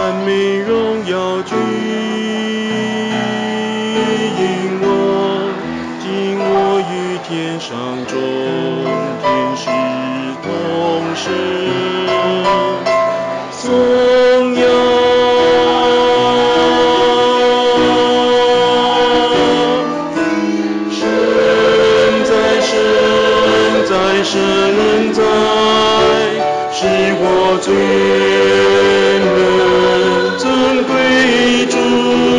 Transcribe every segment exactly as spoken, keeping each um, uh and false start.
赞美荣耀君引我，今我与天上众天使同声颂扬。神在，是我尊人尊贵主，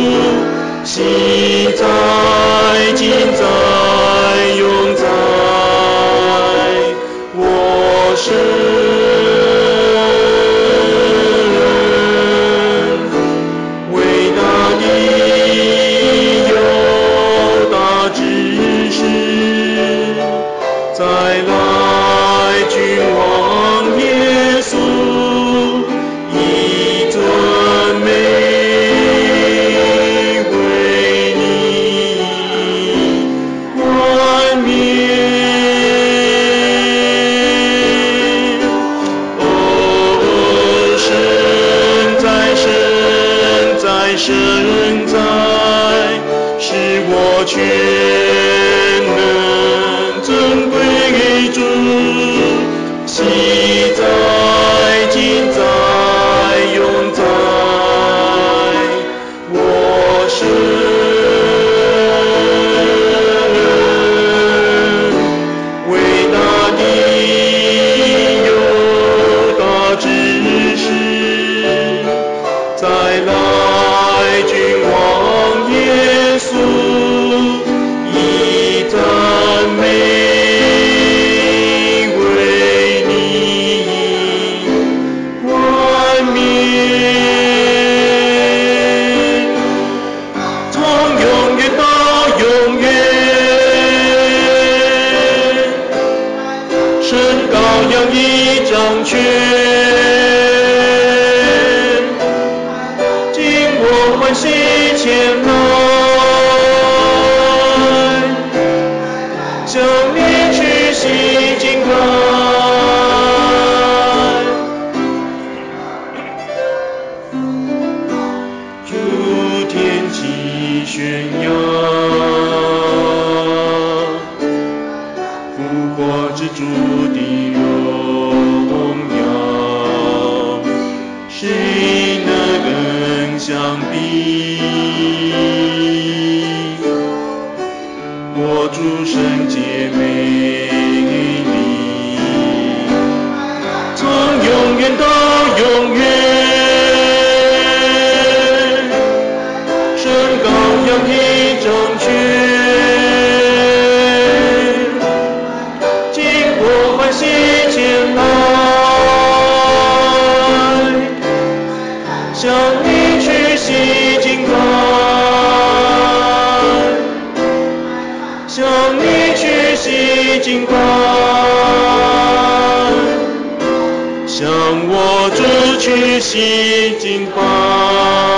昔在，今在，永在，我神。伟大的有大知识，再来君王耶稣，以尊美为你冠冕。哦，神在，神在，神在，是我全能尊贵主，昔在，今在，永在，我神。伟大的有大知识，再来君王耶稣，以赞美一掌权，今我欢喜前来，向你屈膝敬拜，诸天齐宣扬，复活之主的谁能相比？我主圣洁美丽，从永远到永远，神羔羊一掌权，经过欢喜前来。向你屈膝敬拜，向你屈膝敬拜，向我主屈膝敬拜。